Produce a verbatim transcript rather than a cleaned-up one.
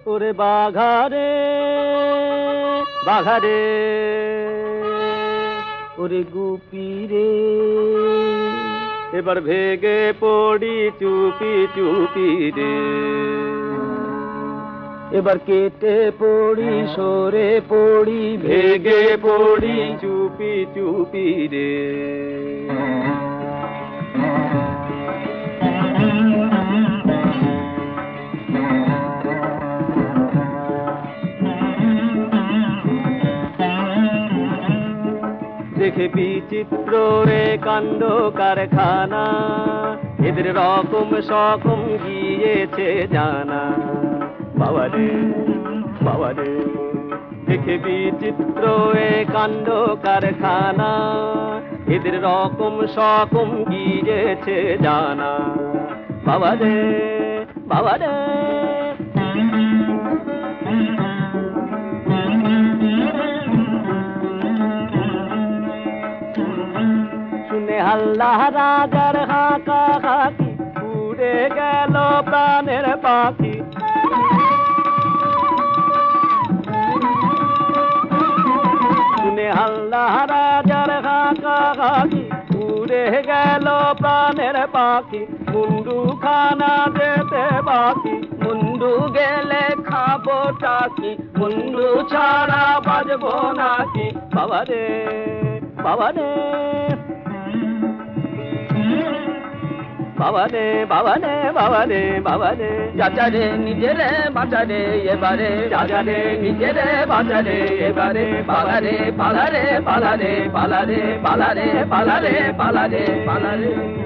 ওরে বাঘারে বাঘারে ওরে গুপি রে, এবার ভেগে পড়ি চুপি চুপি রে, এবার কেটে পড়ি সরে পড়ি ভেগে পড়ি চুপি চুপি রে। দেখে বিচিত্র এ কাণ্ড কারখানা, এদের রকম সকম গিয়েছে জানা। বাবারে বাবারে দেখে বিচিত্র এ কাণ্ড কারখানা, এদের রকম সকম গিয়েছে জানা। বাবারে বাবারে শুনে হাল্লা রাজার হাঁকা হাঁকি, উড়ে গেল প্রাণের পাখি। শুনে হাল্লা রাজার হাঁকা হাঁকি, উড়ে গেল প্রাণের পাখি। মুন্ডু খানা যেতে বাকি, মুন্ডু গেলে খাবো টাকি, মুন্ডু ছাড়া বাজবো নাকি। বাবারে বাবারে বাবারে বাবারে বাবারে বাবারে চাচারে নিজেরে বাঁচারে এবারে, চাচারে নিজেরে বাঁচারে এবারে। পালারে পালারে পালারে পালারে পালারে পালারে পালারে পালারে।